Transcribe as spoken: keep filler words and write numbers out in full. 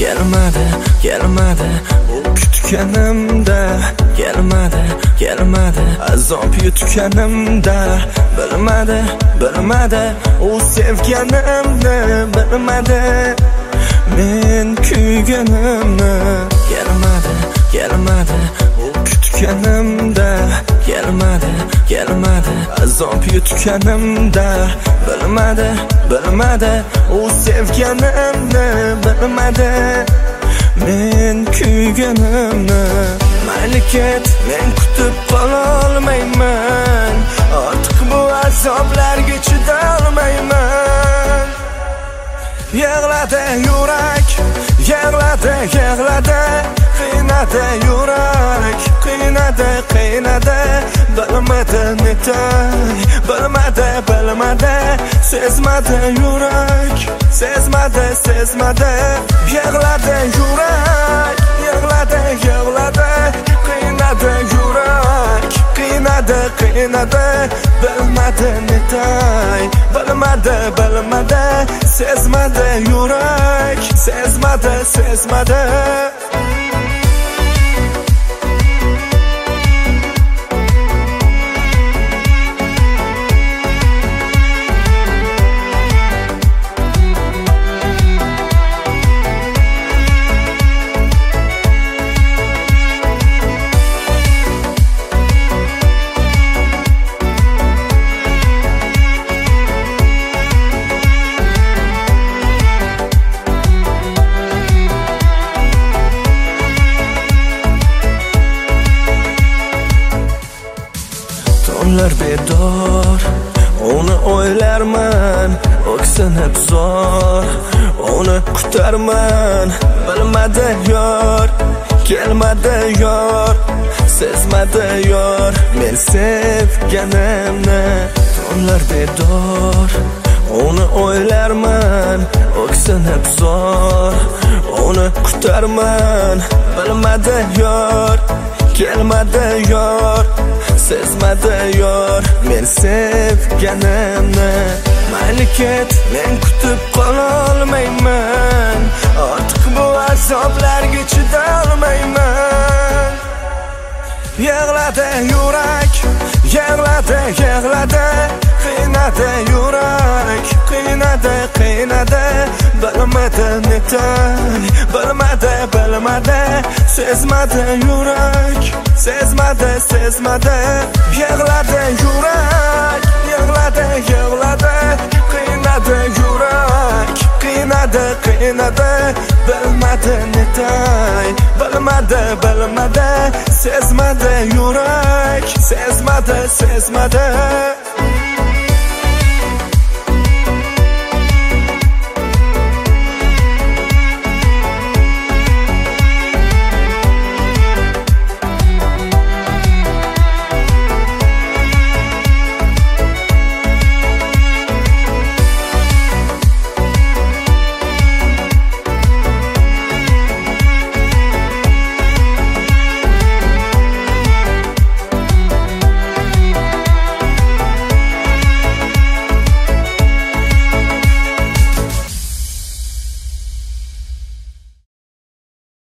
kelmadi, kelmadi. U kutganimda kelmadi, kelmadi. Azob yutganimda bilmadi, bilmadi. U sevganimni bilmadi, men kuyganimni. Kelmadi, kelmadi. U kutganimda kelmadi, kelmadi. Azob yutganimda bilmadi, bilmadi. U sevganimni bilmadi, men kuyganimni. Mayli ket, men kutib qololmayman. Ortiq bu azoblarga chidolmayman. Yig'ladi yurak, yig'ladi, yig'ladi. Qiynadi yurak, qiynadi, qiynadi. Bilmadi netay, bilmadi, bilmadi. Sezmadi yurak, sezmadi, sezmadi. Yig'ladi yurak, yig'ladi, yig'ladi. Qiynadi yurak, qiynadi, qiynadi. Bilmadi netay, bilmadi, bilmadi. Sezmadi yurak, sezmadi, sezmadi. Tunlar bedor, uni o'ylarman, o'ksinib zor, uni kutarman. Bilmadi yor, kelmadi yor, sezmadi yor, men sevganimni. Tunlar bedor, uni o'ylarman, o'ksinib zor, uni kutarman. Bilmadi yor, kelmadi yor, sezmadi yor, men sevganimni. Mayli ket, men kutib qololmayman. Ortiq bu azoblarga chidolmayman. Yig'ladi yurak, yig'ladi, yig'ladi. Qiynadi yurak, qiynadi, qiynadi. Bilmadi netay, bilmadi, bilmadi. Sezmadi yurak, sezmadi, sezmadi. Yig'ladi yurak, yig'ladi, yig'ladi. Qiynadi yurak, qiynadi, qiynadi. Bilmadi netay, bilmadi, bilmadi. Sezmadi yurak, sezmadi, sezmadi.